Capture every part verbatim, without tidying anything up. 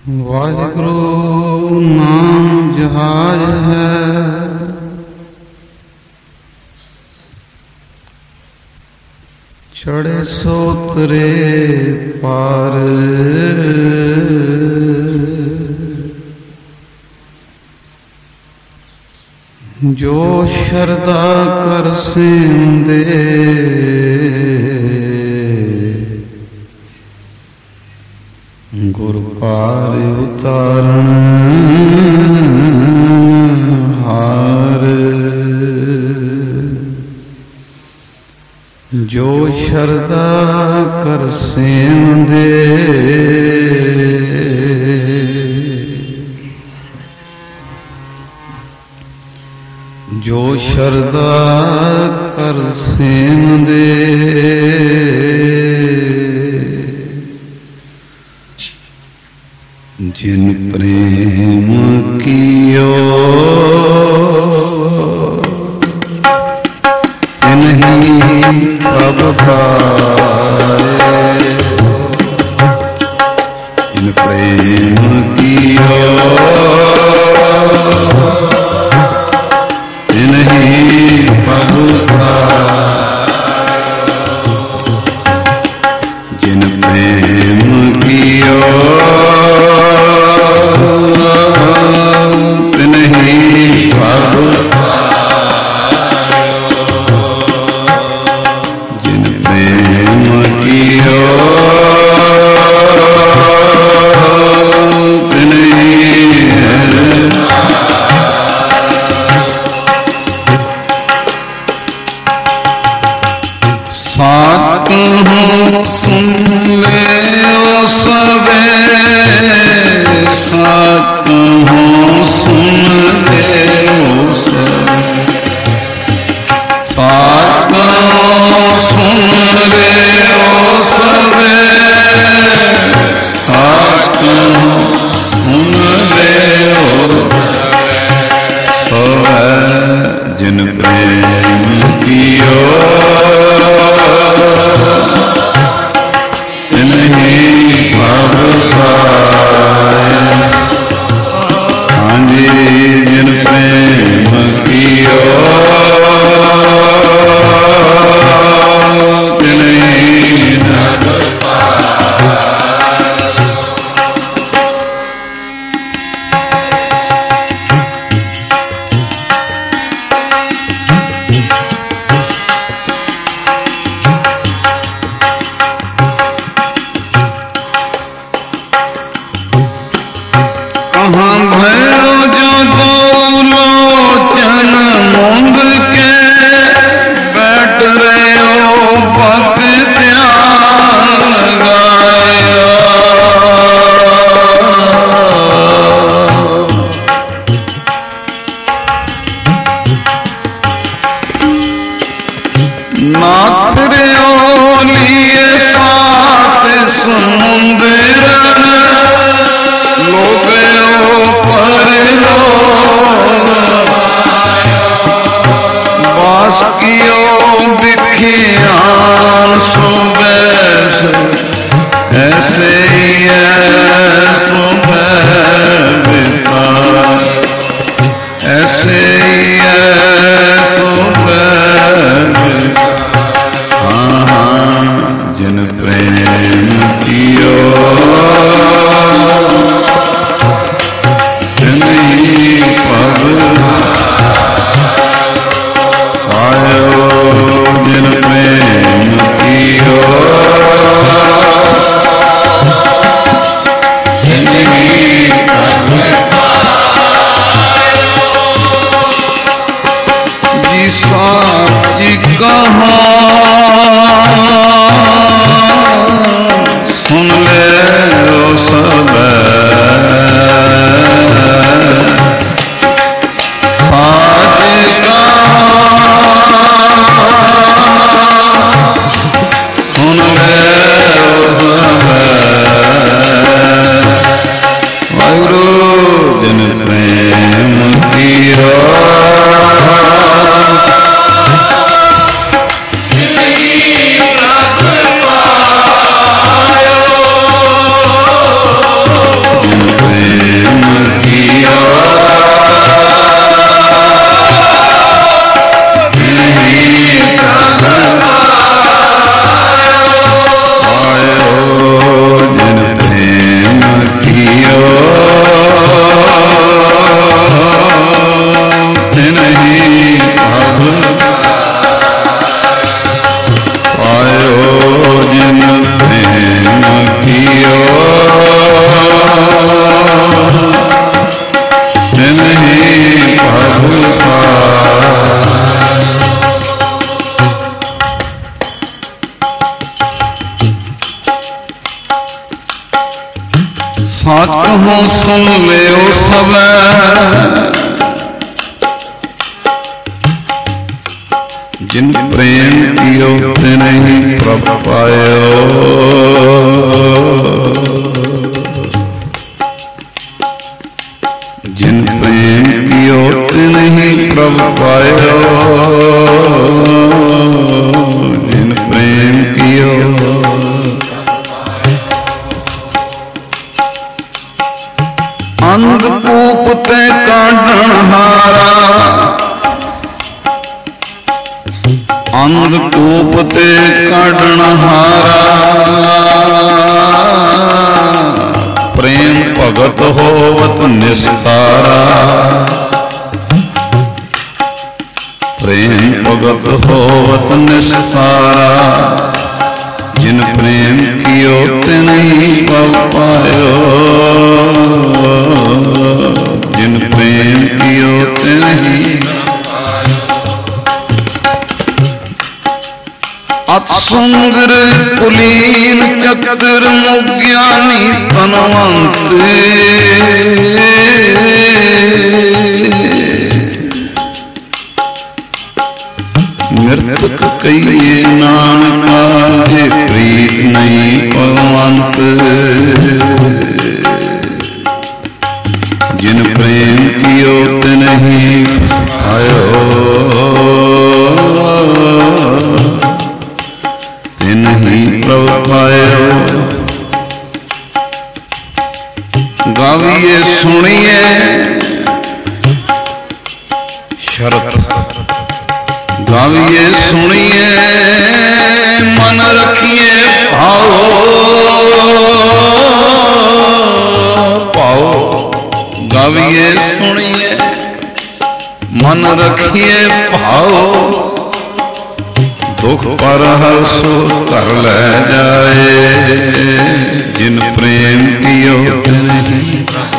वाहिगुरु नाम जहाज है, चढ़े सो तरे पार। जो शरदा कर सेंदे गुर पार उतारण हार। जो शरदा कर सेंदे जो शरदा कर सेंदे जिन प्रेम कियो तिन्हीं प्रभ पाए। जिन प्रेम कियो तिन्हीं प्रभ पाए। जिन प्रेम कियो सात हूँ सुन ले ओ सबे, सात हूँ सुन ले ओ सबे। सात हूँ सुन ले ओ सबे, सात हूँ सुन ले ओ सबे। जिन प्रेम कियो जिन प्रेम कियो तिन्हीं प्रभ पाए। कहाँ भयो जो दो लोचन मूंद के बैठ रहे हो भक्त ध्यान लगाया। नाथ रे ओ लिए साथ समुंदर कियो बिखियान सुबह ऐसे ही सुबह बिता, ऐसे ही सुबह बिता। हाँ हाँ जिन प्रेम कियो तिन्हीं प्रभ जिन प्रेम कियो सच हो सुन ले सब जिन प्रेम कियो ते नहीं प्रभ पायो। जिन प्रेम कियो ते नहीं प्रभ पायो। जिन प्रेम कियो अंधकूप ते काढ़न हारा। अंधकूप ते काढ़न हारा प्रेम भगत होवत निस्तारा। प्रेम भगत होवत निस्तारा। जिन प्रेम कियो ते नहीं पव पायो। जिन प्रेम कियो ते नहीं अतसुंदर कुलीन चतुर मुज्ञानी तनवंत। नृतक कहिए नानका जे प्रीत नहीं भगवंत। जिन प्रेम कियो ते नहीं आयो। ते नहीं प्रभ पायो। गाविए सुनिए शरत। गाविए सुनिए मन रखिए भाओ। पाओ गाविए सुनिए मन रखिए भाओ। दुख पर हर्षो कर ले जाए। जिन प्रेम कियो ते नहीं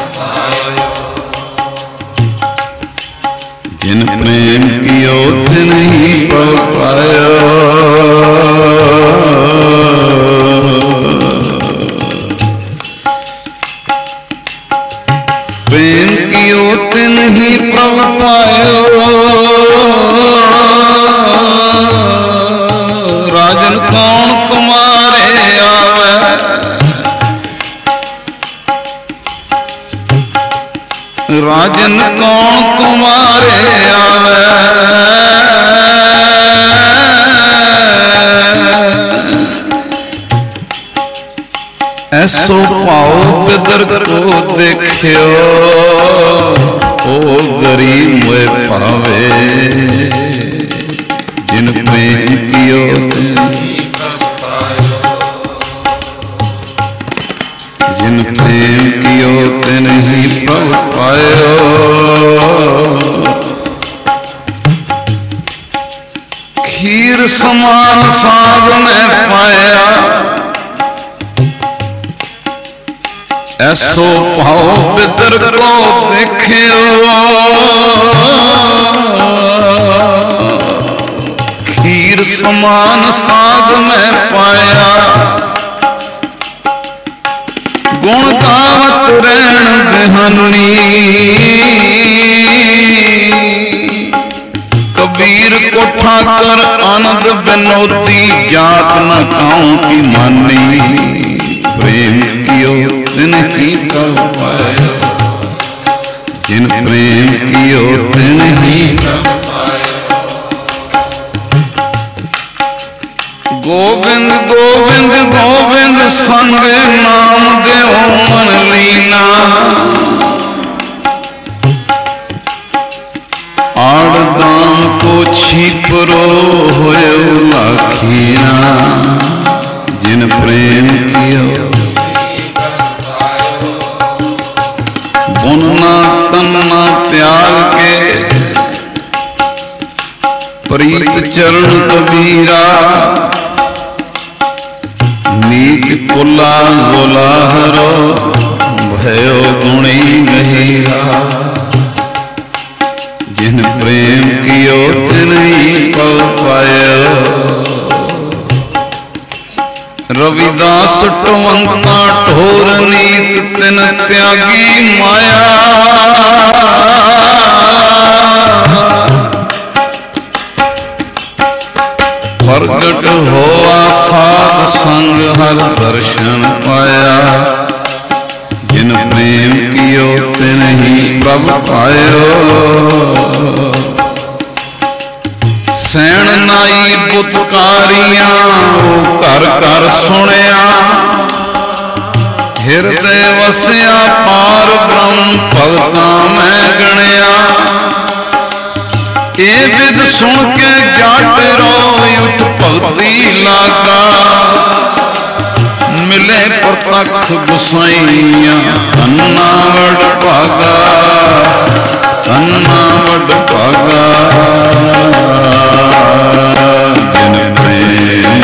जिन प्रेम कियो ते नहीं पव पायो। प्रेम कियो ते नहीं पव पायो। राजन कौन तुम्हारे आवे। राजन कौन तुम्हारे आवे। ऐसो पाओ बिदर को देखियो। ओ गरीब मोए पावे। जिन प्रेम कियो जिन प्रेम कियो ते नहीं पव पायो। खीर समान साग में पाया। ऐसो पाओ बिदर को देखियो। खीर समान साग में पाया। गुण गावत रहन बिहानी। कबीर को ठाकर आनंद बिनोती। जात न काऊं की मानी। प्रेम कियो ते नहीं पव पायो। जिन प्रेम कियो ते नहीं गोविंद गोविंद गोविंद संग नाम देव मन लीना। आड़ दाम को छिपरो होयो लाखीना। जिन प्रेम कियो बुनना तन्ना त्याग के। प्रीत चरण कबीरा। नीच पुला गोलाहरो भयो गुणी गहीरा। जिन प्रेम कियो ते नहीं पव पायो। रविदास टवंता ठोर नीत ते तिन त्यागी माया प्रगट होआ साध संग हर दर्शन पाया जिन प्रेम कियो तिन ही प्रभ पायो सैन नाई पुतकारियां वो कर कर सुनिया हिरदे वसिया पार ब्रह्म भगतां मैं गणिया ए विद सुन के जाट रोई उठ भगती लागा मिले प्रतख गुसाइया अन्ना वड भागा अन्ना वड भागा जिन प्रेम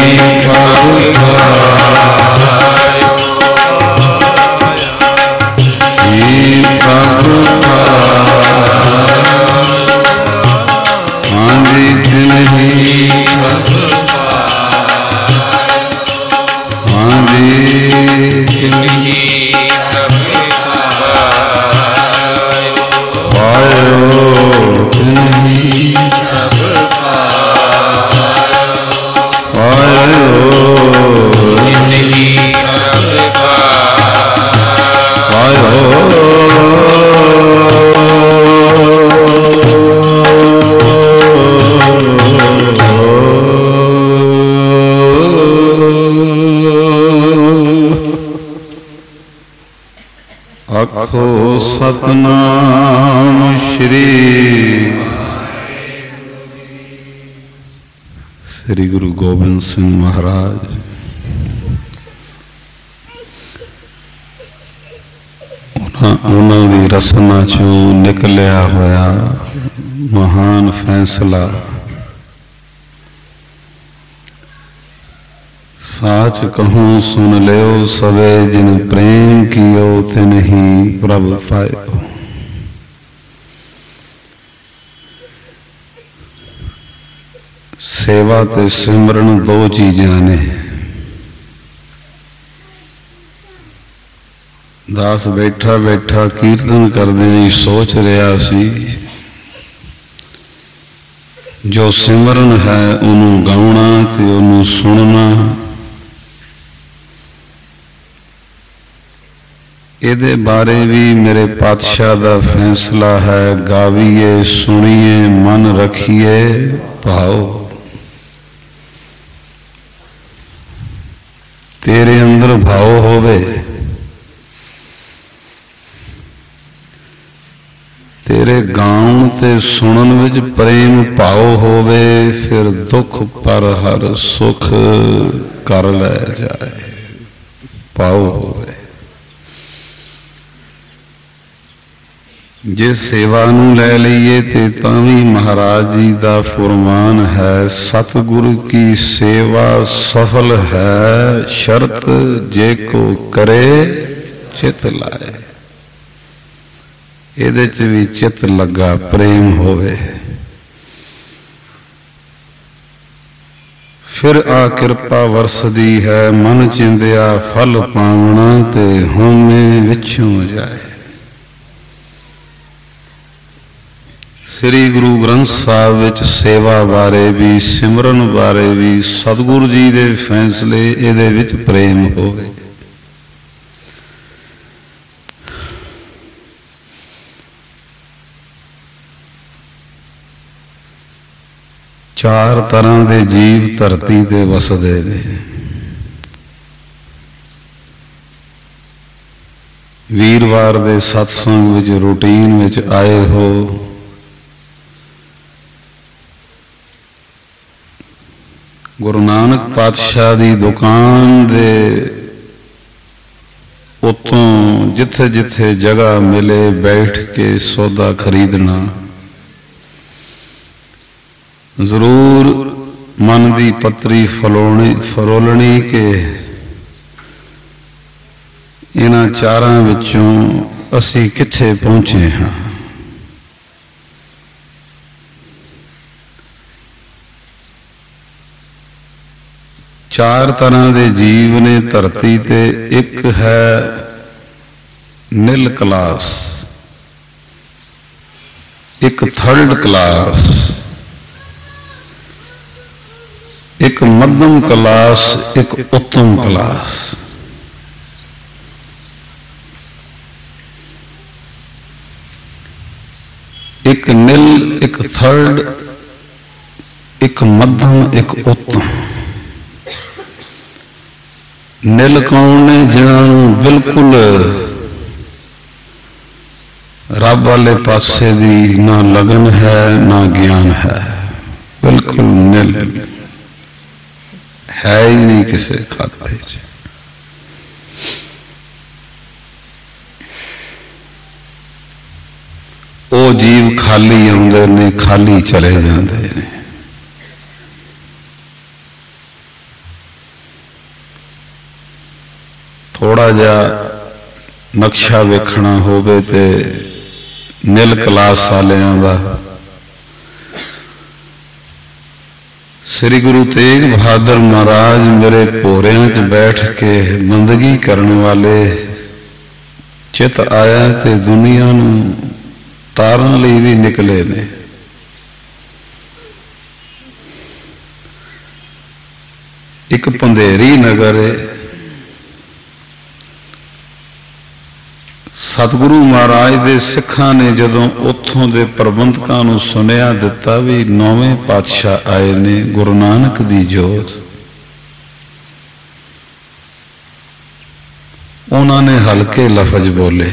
ਆਖੋ ਸਤਨਾਮ ਸ਼੍ਰੀ ਸ੍ਰੀ ਗੁਰੂ ਗੋਬਿੰਦ ਸਿੰਘ ਮਹਾਰਾਜ। ਉਹਨਾਂ ਉਹਨਾਂ ਦੀ ਰਸਨਾ ਚੋਂ ਨਿਕਲਿਆ ਹੋਇਆ ਮਹਾਨ ਫੈਸਲਾ साच कहूँ सुन लियो सवे जिन प्रेम कियो तिन ही प्रभ पायो। सेवा ते सिमरन दो चीज़ां ने। दास बैठा बैठा कीर्तन करदे ही सोच रहा सी जो सिमरन है उन्हों गाउणा ते उन्हों सुनना ਇਹਦੇ ਬਾਰੇ ਵੀ ਮੇਰੇ ਪਾਤਸ਼ਾਹ ਦਾ ਫੈਸਲਾ ਹੈ। ਗਾਵੀਏ ਸੁਣੀਏ ਮਨ ਰੱਖੀਏ ਭਾਓ। ਤੇਰੇ ਅੰਦਰ ਭਾਓ ਹੋਵੇ, ਤੇਰੇ ਗਾਉਣ ਤੇ ਸੁਣਨ ਵਿੱਚ ਪ੍ਰੇਮ ਭਾਓ ਹੋਵੇ, ਫਿਰ ਦੁੱਖ ਪਰ ਹਰ ਸੁਖ ਕਰ ਲੈ ਜਾਏ ਭਾਓ ਹੋਵੇ। जे सेवा नूं लै लईए ते तां भी महाराज जी दा फुरमान है सतगुरु की सेवा सफल है शर्त जे को करे चित लाए। इहदे च भी चित लगा प्रेम होवे फिर आ किरपा वरसदी है मन चिंदिया फल पावना ते होमे विछों जाए। श्री गुरु ग्रंथ साहब विच सेवा बारे भी सिमरन बारे भी सतगुरु जी दे फैसले इहदे विच प्रेम होवे। चार तरह के जीव धरती ते वसदे ने। वीरवार दे सत्संग विच रूटीन विच आए हो, गुरु नानक पातशाह की दुकान दे उतों जिथे जिथे जगह मिले बैठ के सौदा खरीदना जरूर मन की पतरी फलोनी फरोलनी के इन्हां चारां विचों असी किथे पहुंचे हाँ। चार तरह के जीव ने धरती ते। एक है नील क्लास, एक थर्ड क्लास, एक मध्यम क्लास, एक उत्तम क्लास। एक नील, एक थर्ड, एक मध्यम, एक उत्तम। नील कौन ने जिन्होंने बिल्कुल रब वाले पासे दी ना लगन है ना ज्ञान है, बिल्कुल नील है ही नहीं किसी खाते। वो जीव खाली आउंदे ने खाली चले जाते हैं। थोड़ा जा नक्शा वेखना होवे ते नील कलास वालियां दा श्री गुरु तेग बहादुर महाराज मेरे भोरियां च बैठ के बंदगी करने वाले चित आया ते दुनिया नूं तारन लई भी निकले ने। एक पंधेरी नगर है, सतगुरु महाराज दे सिखां ने जदों उत्थों दे प्रबंधकां नूं सुनिया दिता भी नौवें पातशाह आए ने गुरु नानक दी जोत, उन्होंने हल्के लफज बोले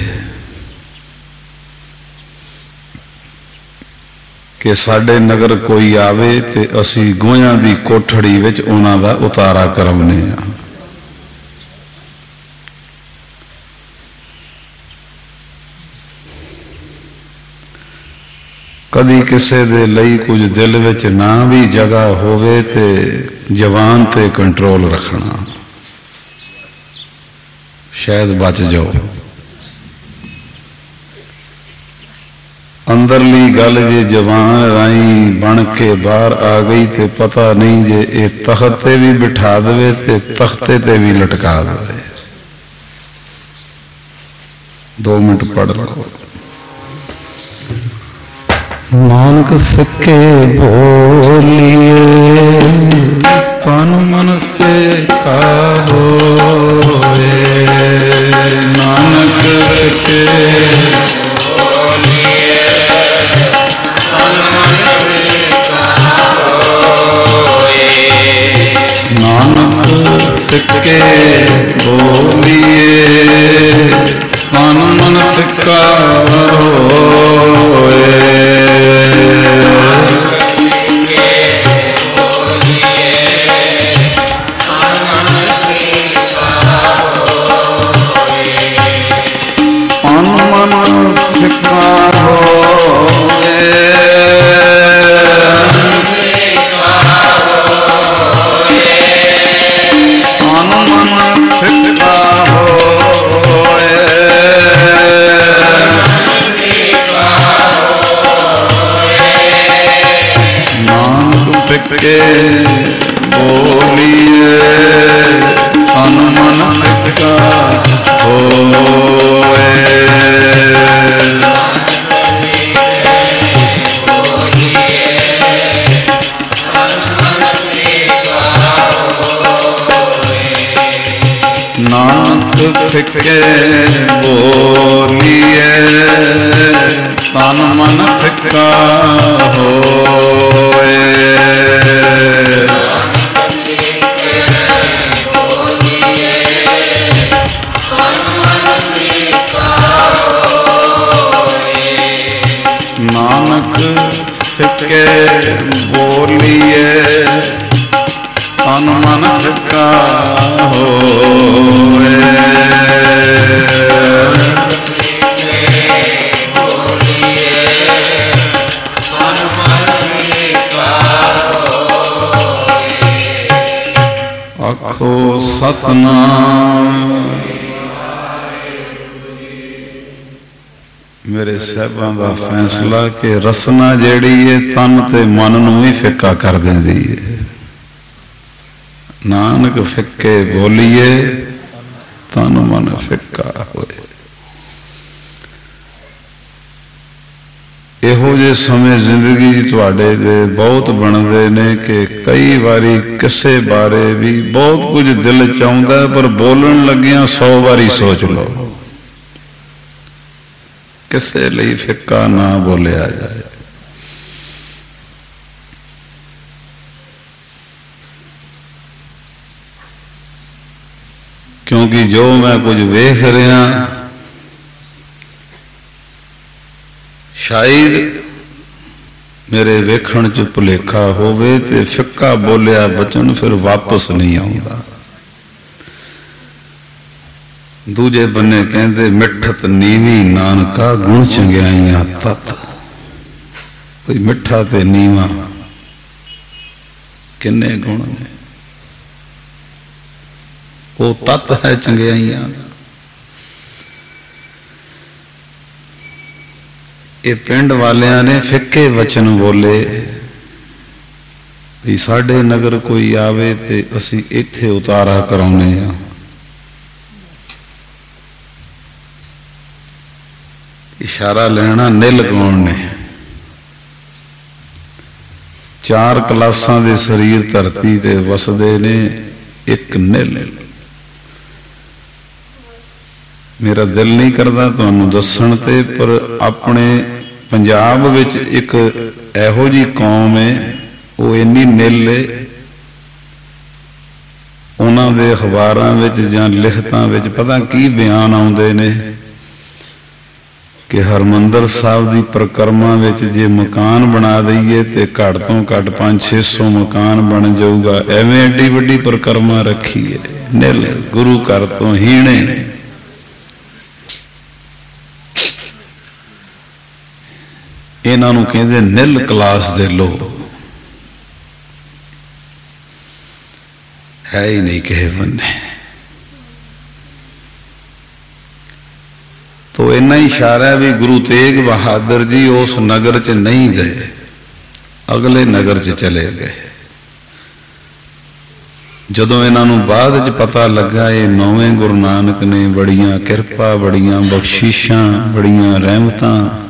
कि साडे नगर कोई आवे ते असी गोहियां दी कोठड़ी विच उन्हां दा उतारा करवने आ। कदी किसे दे लई कुछ दिल विच ना भी जगह होवे ते जवान ते कंट्रोल रखना, शायद बच जाओ। अंदरली गल जे जवान राई बन के बाहर आ गई ते पता नहीं जे ये तख्ते भी बिठा दे ते तख्ते ते भी लटका दे। दो मिनट पढ़ लो। नानक फिके बोलिए तन मन से का होए, नानक फिके बोलिए तन मन से का होए, नानक फिके बोलिए तन मन से का होए, के बोलिए तन मन फिक्का होए, नानक फिक्के बोलिए तन मन फिक्का होए, नानक फिक्के बोलिए तन मन फिक्का होए, आखो सतनाम। मेरे साहबां दा फैसला कि रसना जेड़ी है तन ते मन नूं भी फिक्का कर देंदी है। नानक फिक्के बोलिए तन मन फिक्का होए। इहो जे समय जिंदगी तुहाडे दे बहुत बनते ने कि कई बारी किसे बारे भी बहुत कुछ दिल चाहुंदा पर बोलन लगिया सौ बारी सोच लो किसे लिए फिक्का ना बोलिया जाए। क्योंकि जो मैं कुछ वेख रहा शायद मेरे वेखण च भुलेखा होवे ते फिक्का बोलिया बचन फिर वापस नहीं आउंदा। दूजे बन्ने कहते मिठत नीवी नानका गुण चंगियाइयां तत। कोई मिठा ते नीवा किन्ने गुण ने। वो तत्त है चंगियाइयां दा। ये पिंड वालियां ने फिक्के वचन बोले भी साडे नगर कोई आवे ते असी इत्थे उतारा कराउने आ। इशारा लेना निल कौन ने। चार क्लासां दे शरीर धरती ते वसदे ने, एक निल। मेरा दिल नहीं करता तुहानू दस्सण ते, पर अपने पंजाब विच एक इहो जी कौम है, वो इन्नी निल है, उन्हां दे अखबारां विच जां लिखतां विच पता की बयान आउंदे ने कि हरमंदर साहब की परिक्रमा विच जे मकान बना दईए तो घट तो घट पांच छे सौ मकान बन जाऊगा। एवें एडी वड्डी परिक्रमा रखी है, निल गुरु घर तो हीणे। इन्हां नूं कहंदे निल क्लास दे लोग, है ही नहीं किसे बन्ने। तो इन्ना ही इशारा है भी गुरु तेग बहादुर जी उस नगर च नहीं गए, अगले नगर च चले गए। जदों इन्हां नूं बाद च पता लगा ये नौवें गुरु नानक ने बड़ियां किरपा, बड़ियां बख्शिशां, बड़ियां रहमतां